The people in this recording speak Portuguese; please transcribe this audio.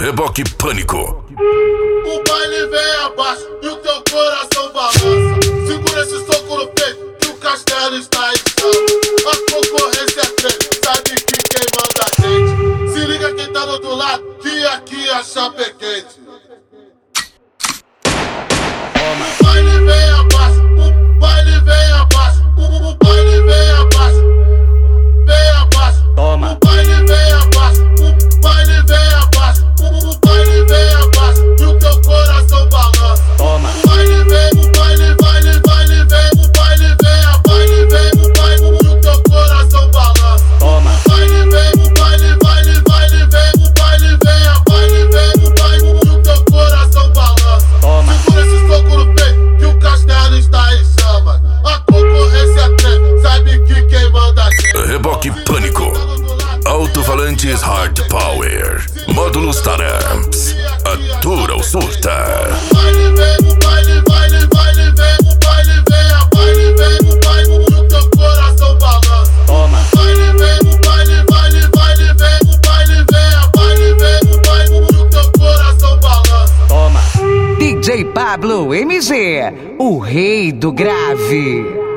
Reboque Pânico. O baile vem abaixo e o teu coração balança. Segura esse soco no peito que o castelo está em chama. A concorrência é treme, sabe que quem manda a gente. Se liga quem tá do outro lado, que aqui a chapa é quente. O baile vem abaixo, o baile vem abaixo, o baile vem abaixo, vem abaixo. Toma. O baile vem abaixo, o baile vem abaixo, o baile vem abaixo e o teu coração balança. Toma. O baile vem, o baile, baile, baile vem, o baile vem, a baile vem, o baile e o teu coração balança. Toma. O baile vem, o baile, baile, baile vem, o baile vem, a baile vem, o baile e o teu coração balança. Toma. Segura esse soco no peito que o castelo está em chamas. A concorrência treme, sabe que quem manda a gente. Reboque Pânico. Alto-falantes Hard Power. Módulos Taramps. Atura ou surta. O baile vem, o baile, baile, baile vem, o baile vem, a baile vem, o baile e o teu coração balança. Toma. O baile vem, o baile, baile, baile vem, o baile vem, a baile vem, o baile e o teu coração balança. Toma. DJ Pablo MG, o rei do grave.